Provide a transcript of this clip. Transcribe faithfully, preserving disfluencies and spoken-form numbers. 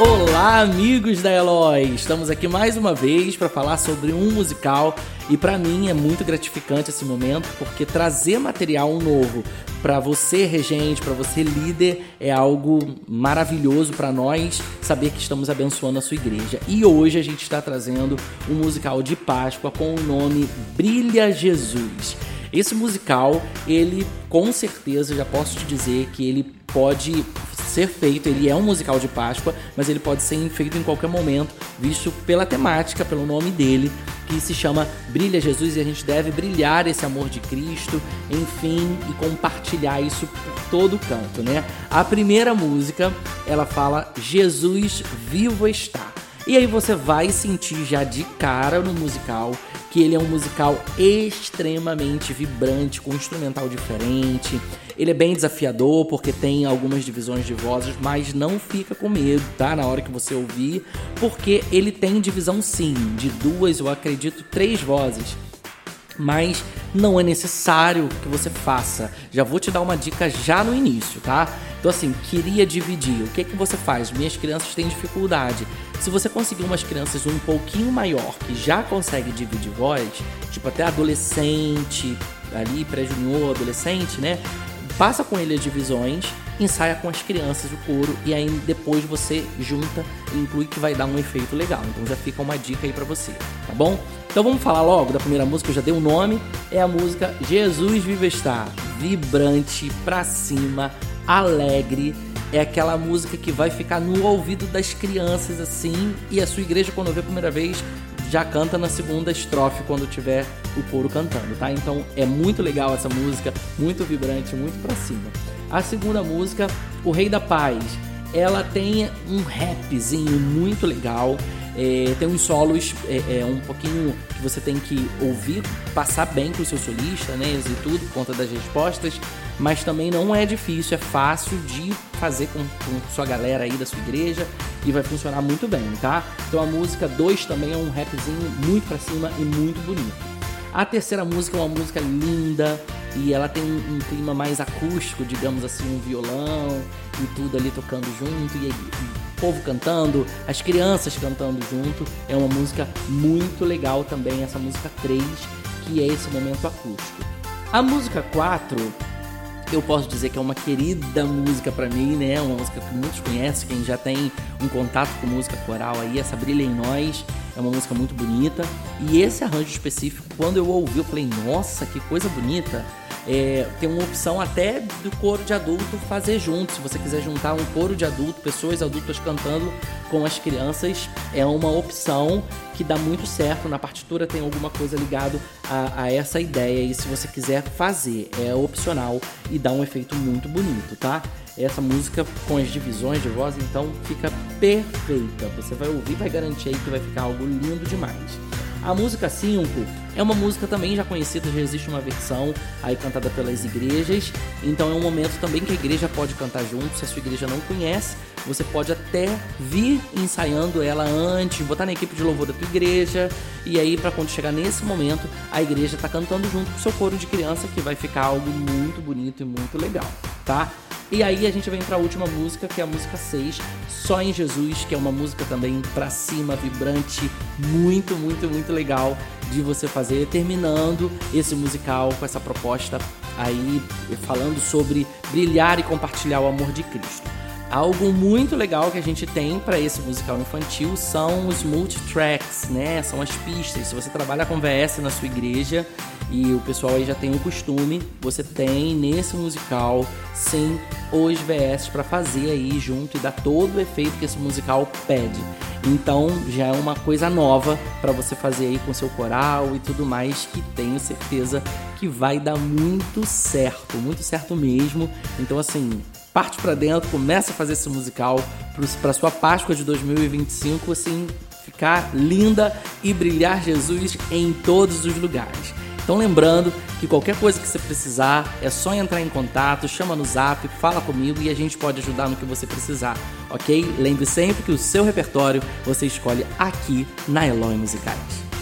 Olá, amigos da Eloy! Estamos aqui mais uma vez para falar sobre um musical e para mim é muito gratificante esse momento porque trazer material novo para você, regente, para você, líder, é algo maravilhoso para nós saber que estamos abençoando a sua igreja. E hoje a gente está trazendo um musical de Páscoa com o nome Brilha Jesus. Esse musical, ele com certeza, já posso te dizer que ele pode ser feito, ele é um musical de Páscoa, mas ele pode ser feito em qualquer momento, visto pela temática, pelo nome dele, que se chama Brilha Jesus, e a gente deve brilhar esse amor de Cristo, enfim, e compartilhar isso por todo canto, né? A primeira música, ela fala Jesus vivo está. E aí você vai sentir já de cara no musical que ele é um musical extremamente vibrante, com um instrumental diferente. Ele é bem desafiador porque tem algumas divisões de vozes, mas não fica com medo, tá? Na hora que você ouvir, porque ele tem divisão sim, de duas, eu acredito, três vozes. Mas não é necessário que você faça. Já vou te dar uma dica já no início, tá? Então assim, queria dividir. O que que você faz? Minhas crianças têm dificuldade. Se você conseguir umas crianças um pouquinho maior, que já consegue dividir voz, tipo até adolescente, ali pré-junior, adolescente, né? Passa com ele as divisões, ensaia com as crianças o coro e aí depois você junta e inclui que vai dar um efeito legal. Então já fica uma dica aí pra você, tá bom? Então vamos falar logo da primeira música, eu já dei o um nome, é a música Jesus Vivo Está, vibrante, pra cima, alegre, é aquela música que vai ficar no ouvido das crianças assim, e a sua igreja quando ouvir a primeira vez já canta na segunda estrofe quando tiver o coro cantando, tá? Então é muito legal essa música, muito vibrante, muito pra cima. A segunda música, O Rei da Paz, ela tem um rapzinho muito legal, é, tem uns solos é, é, um pouquinho que você tem que ouvir, passar bem com o seu solista, né, e tudo, por conta das respostas, mas também não é difícil, é fácil de fazer com, com sua galera aí da sua igreja e vai funcionar muito bem, tá? Então a música dois também é um rapzinho muito pra cima e muito bonito. A terceira música é uma música linda e ela tem um, um clima mais acústico, digamos assim, um violão e tudo ali tocando junto e, e o povo cantando, as crianças cantando junto. É uma música muito legal também, essa música três, que é esse momento acústico. A música quatro, eu posso dizer que é uma querida música pra mim, né? Uma música que muitos conhecem, quem já tem um contato com música coral aí, essa Brilha em Nós, é uma música muito bonita. E esse arranjo específico, quando eu ouvi, eu falei, nossa, que coisa bonita. É, tem uma opção até do coro de adulto fazer junto, se você quiser juntar um coro de adulto, pessoas adultas cantando com as crianças, é uma opção que dá muito certo. Na partitura tem alguma coisa ligada a, a essa ideia e se você quiser fazer, é opcional e dá um efeito muito bonito, tá? Essa música com as divisões de voz, então fica perfeita, você vai ouvir, vai garantir aí que vai ficar algo lindo demais. A música cinco é uma música também já conhecida, já existe uma versão aí cantada pelas igrejas, então é um momento também que a igreja pode cantar junto. Se a sua igreja não conhece, você pode até vir ensaiando ela antes, botar na equipe de louvor da tua igreja, e aí para quando chegar nesse momento, a igreja tá cantando junto com o seu coro de criança, que vai ficar algo muito bonito e muito legal, tá? E aí a gente vem para a última música, que é a música seis, Só em Jesus, que é uma música também pra cima, vibrante, muito, muito, muito legal de você fazer, terminando esse musical com essa proposta aí, falando sobre brilhar e compartilhar o amor de Cristo. Algo muito legal que a gente tem para esse musical infantil são os multitracks, né? São as pistas. Se você trabalha com V S na sua igreja e o pessoal aí já tem um costume, você tem nesse musical, sim, os V S para fazer aí junto e dar todo o efeito que esse musical pede. Então já é uma coisa nova para você fazer aí com seu coral e tudo mais, que tenho certeza que vai dar muito certo, muito certo mesmo. Então assim, parte pra dentro, começa a fazer esse musical para sua Páscoa de dois mil e vinte e cinco, assim, ficar linda e brilhar Jesus em todos os lugares. Então lembrando que qualquer coisa que você precisar, é só entrar em contato, chama no zap, fala comigo e a gente pode ajudar no que você precisar, ok? Lembre sempre que o seu repertório você escolhe aqui na Eloy Musicais.